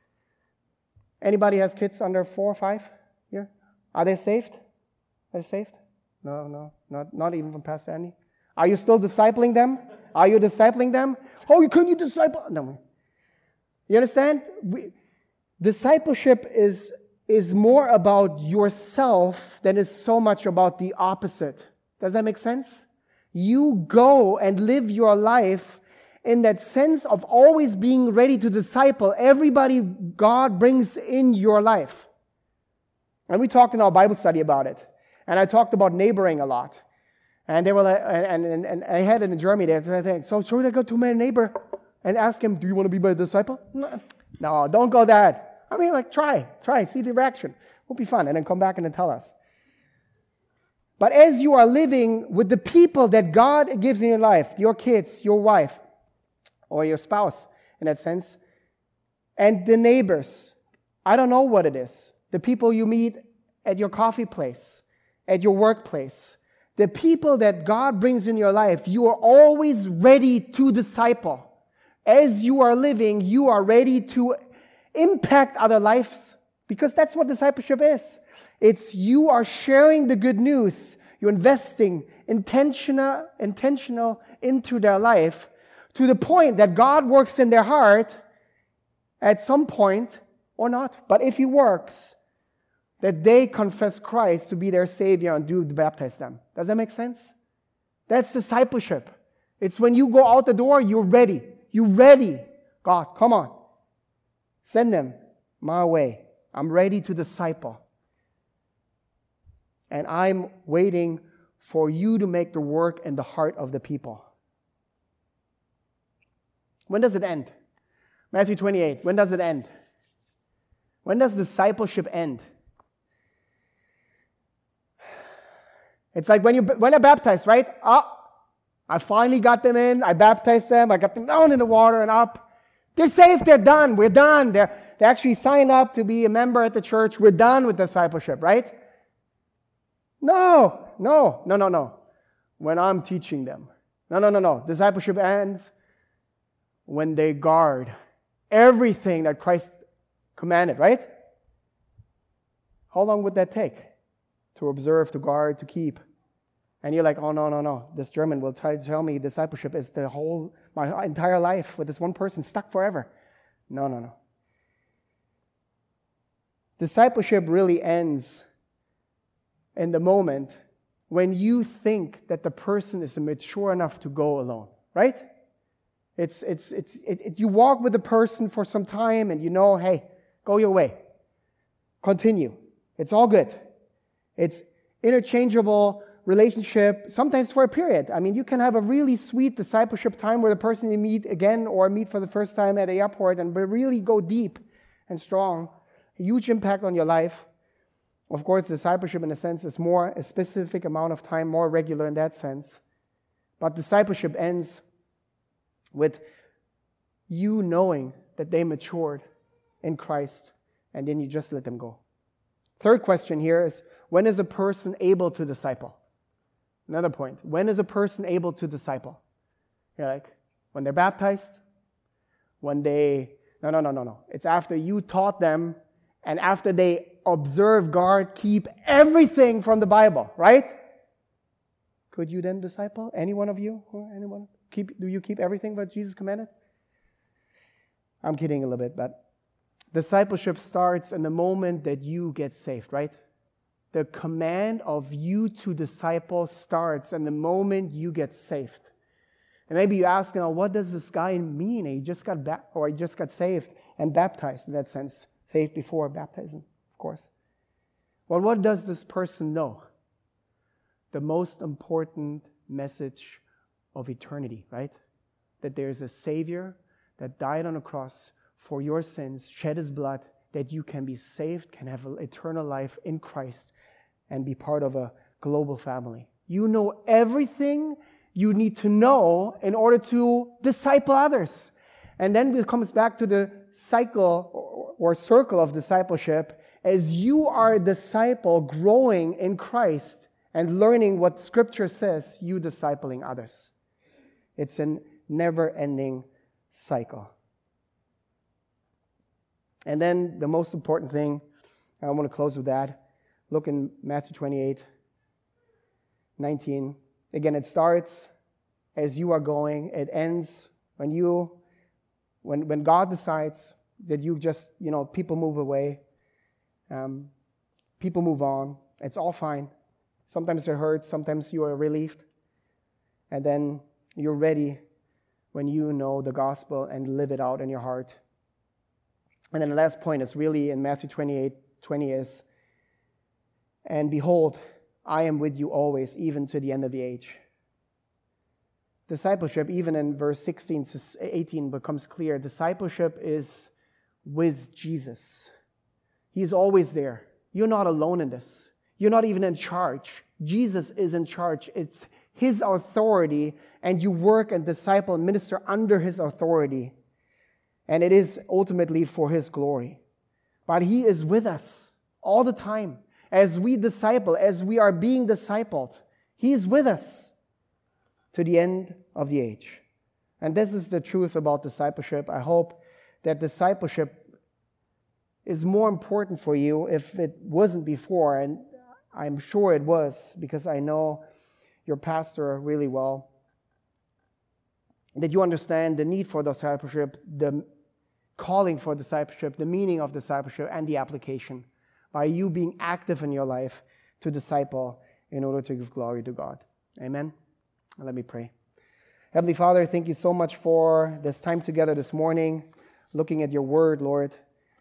Anybody has kids under 4 or 5 here? Are they saved? Are they saved? No, not even from Pastor Andy. Are you still discipling them? Are you discipling them? Oh, couldn't you disciple? No. You understand? Discipleship is more about yourself than is so much about the opposite. Does that make sense? You go and live your life in that sense of always being ready to disciple everybody God brings in your life. And we talked in our Bible study about it. And I talked about neighboring a lot. And they were like, and I had it in Germany. They said, so should I go to my neighbor and ask him, do you want to be my disciple? No, don't go that. I mean, like, try, see the reaction. It'll be fun. And then come back and then tell us. But as you are living with the people that God gives in your life, your kids, your wife, or your spouse, in that sense, and the neighbors, I don't know what it is. The people you meet at your coffee place, at your workplace, the people that God brings in your life, you are always ready to disciple. As you are living, you are ready to impact other lives, because that's what discipleship is. It's you are sharing the good news. You're investing intentional into their life to the point that God works in their heart at some point or not. But if He works, that they confess Christ to be their Savior and do baptize them. Does that make sense? That's discipleship. It's when you go out the door, you're ready. You're ready. God, come on. Send them my way. I'm ready to disciple. And I'm waiting for you to make the work in the heart of the people. When does it end? Matthew 28. When does it end? When does discipleship end? It's like when they're baptized, right? I finally got them in. I baptized them. I got them down in the water and up. They're saved. They're done. We're done. They actually signed up to be a member at the church. We're done with discipleship, right? No. When I'm teaching them. No. Discipleship ends when they guard everything that Christ commanded, right? How long would that take? To observe, to guard, to keep. And you're like, oh, no. This German will try to tell me discipleship is my entire life with this one person stuck forever. No. Discipleship really ends in the moment when you think that the person is mature enough to go alone, right? You walk with the person for some time and you know, hey, go your way. Continue. It's all good. It's interchangeable relationship, sometimes for a period. I mean, you can have a really sweet discipleship time where the person you meet again or meet for the first time at the airport and really go deep and strong. A huge impact on your life. Of course, discipleship in a sense is more a specific amount of time, more regular in that sense. But discipleship ends with you knowing that they matured in Christ, and then you just let them go. Third question here is, when is a person able to disciple? Another point. When is a person able to disciple? You're like, when they're baptized? When they... No. It's after you taught them and after they observe, guard, keep everything from the Bible, right? Could you then disciple? Any one of you? Anyone? Do you keep everything that Jesus commanded? I'm kidding a little bit, but discipleship starts in the moment that you get saved, right? The command of you to disciple starts in the moment you get saved. And maybe you're asking, what does this guy mean? He just got saved and baptized in that sense. Saved before baptism, of course. Well, what does this person know? The most important message of eternity, right? That there's a Savior that died on a cross for your sins, shed His blood, that you can be saved, can have an eternal life in Christ, and be part of a global family. You know everything you need to know in order to disciple others. And then it comes back to the cycle or circle of discipleship. As you are a disciple growing in Christ and learning what Scripture says, you discipling others. It's a never-ending cycle. And then the most important thing, I want to close with that. Look in Matthew 28:19. Again, it starts as you are going. It ends when God decides that you just, people move away. People move on. It's all fine. Sometimes it hurts. Sometimes you are relieved. And then you're ready when you know the gospel and live it out in your heart. And then the last point is really in Matthew 28:20 is, and behold, I am with you always, even to the end of the age. Discipleship, even in verse 16 to 18, becomes clear. Discipleship is with Jesus. He is always there. You're not alone in this. You're not even in charge. Jesus is in charge. It's His authority, and you work and disciple and minister under His authority. And it is ultimately for His glory. But He is with us all the time. As we disciple, as we are being discipled, He is with us to the end of the age. And this is the truth about discipleship. I hope that discipleship is more important for you if it wasn't before, and I'm sure it was, because I know your pastor really well, that you understand the need for discipleship, the calling for discipleship, the meaning of discipleship, and the application by you being active in your life to disciple in order to give glory to God. Amen? Let me pray. Heavenly Father, thank you so much for this time together this morning, looking at your word, Lord.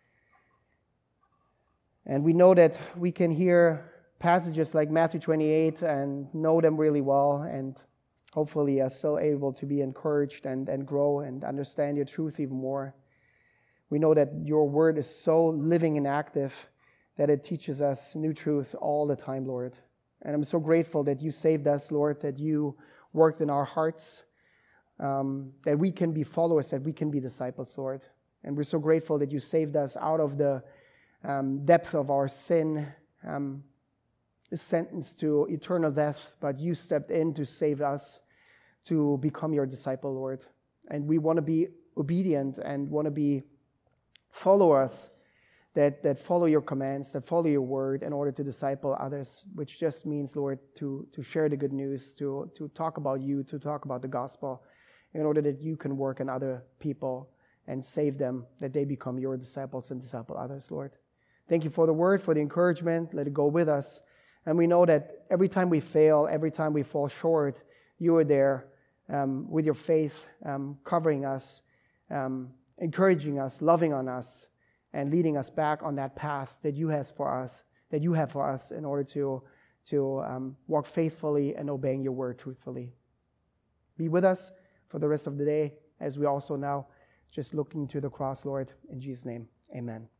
And we know that we can hear passages like Matthew 28 and know them really well, and hopefully are still able to be encouraged and grow and understand your truth even more. We know that your word is so living and active that it teaches us new truth all the time, Lord. And I'm so grateful that you saved us, Lord, that you worked in our hearts, that we can be followers, that we can be disciples, Lord. And we're so grateful that you saved us out of the depth of our sin, sentenced to eternal death, but you stepped in to save us, to become your disciple, Lord. And we want to be obedient and want to be followers that follow your commands, that follow your word in order to disciple others, which just means, Lord, to share the good news, to talk about you, to talk about the gospel, in order that you can work in other people and save them, that they become your disciples and disciple others, Lord. Thank you for the word, for the encouragement. Let it go with us. And we know that every time we fail, every time we fall short, you are there with your faith, covering us, encouraging us, loving on us, and leading us back on that path that you have for us, in order to walk faithfully and obeying your word truthfully. Be with us for the rest of the day, as we also now just looking to the cross, Lord. In Jesus' name, amen.